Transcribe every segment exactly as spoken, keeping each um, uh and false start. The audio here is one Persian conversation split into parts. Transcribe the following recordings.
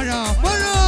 برا برا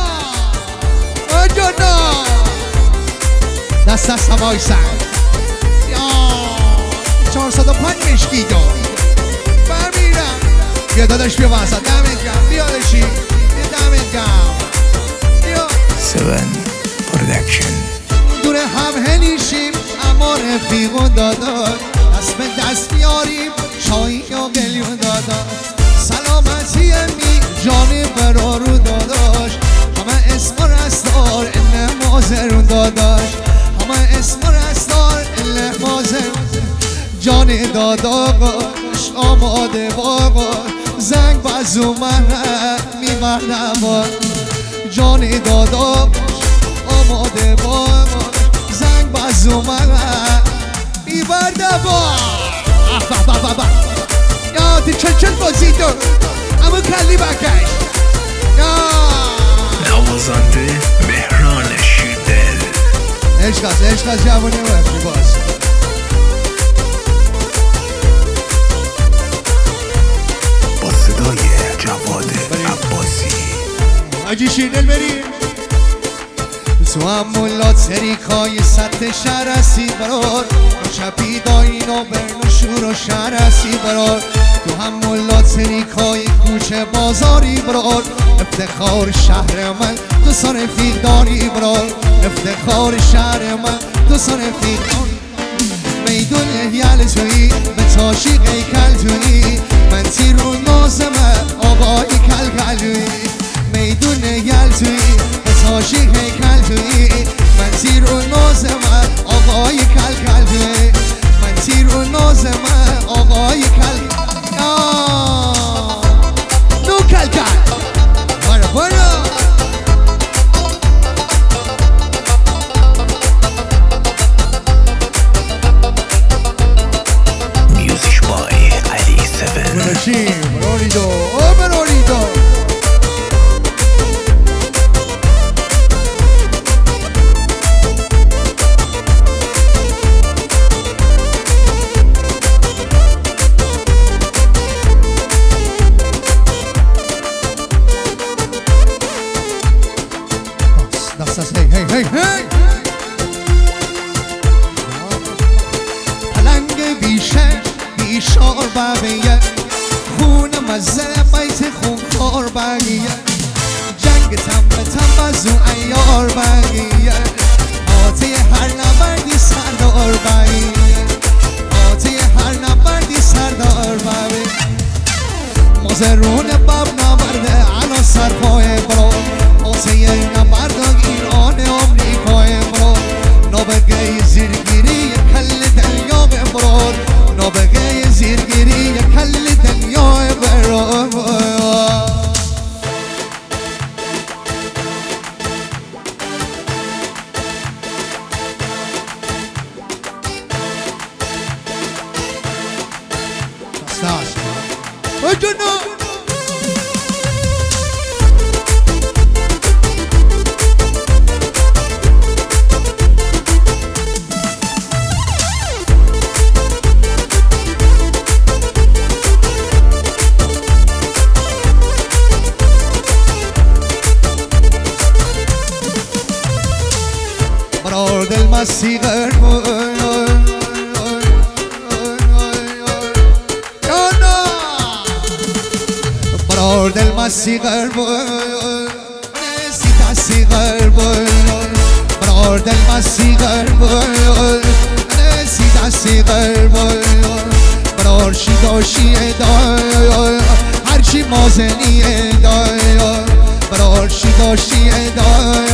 آجانا دست دست هوای سر یا چهارصد و پنج مشکی دو برمیرم بیا داداش بیا واسه دمت گرم بیا داشی بیا دمت گرم بیا سون پرودکشن دور هم هنیشیم اما رفیقون داداش دست به دست میاریم چایی و قلیون داداش سلامتی می جانی برارو داداش همه اسم رستار اله مازرون داداش همه اسم رستار اله مازرون جانی داداش آماده باقا زنگ بزو من میبردم جانی داداش آماده باقا زنگ بزو من میبردم یا دی چل چل بازی دار اما کلی بکش نوازنده مهران شیردل عشق از عشق از جوانی و باز با صدای جواد عباسی آجی شیردل بریم تو هم مولاد سریکای سطح شرسی برار شبی داین و برن شور و شرسی برار تو هم مولاد سریکای کوچه بازاری برار افتخار شهر من تو سر فیقداری برار افتخار شهر من تو سر فیقداری میدون احیال توی به تاشیق ایکل توی من تیرو نازمه آقای کل کلوی میدون احیال توی به تاشیق ایکل توی من تیرو نازمه آقای کل کل توی من تیرو نازمه آقای کل نو کل کل برا برا میوزیک بای علی سون براشیم براریدو او براریدو هی هی هی پلنگ بیشه بیشار بقیه خون مزه بیت خونخوار بقیه جنگ تم به تم بزو ایار بقیه آته هر نبردی سردار بقیه آته هر نبردی سردار بقیه مازرون باب نبرده علا سرپای برو آته نبرده ایران آمریکای برو نابگه زیرگیری کل دنیا برو نابگه زیرگیری کل دنیا برو Stars. Oh, you know. Bror del masigar Bror del masigar Necesita cigar Bror del masigar Necesita cigar Bror shido shieda Harchi mozenieda Bror shido shieda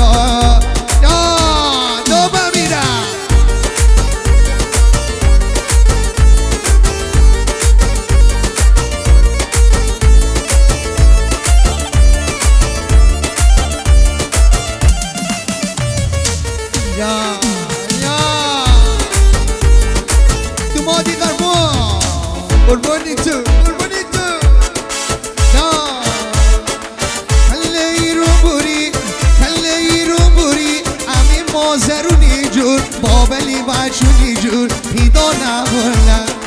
Ya, ya Tu modi garbo Qurbani tu, qurbani tu Ya Kalle rumburi, kalle rumburi Ami mozeruni jur Babeli bachuni jur Pidona burla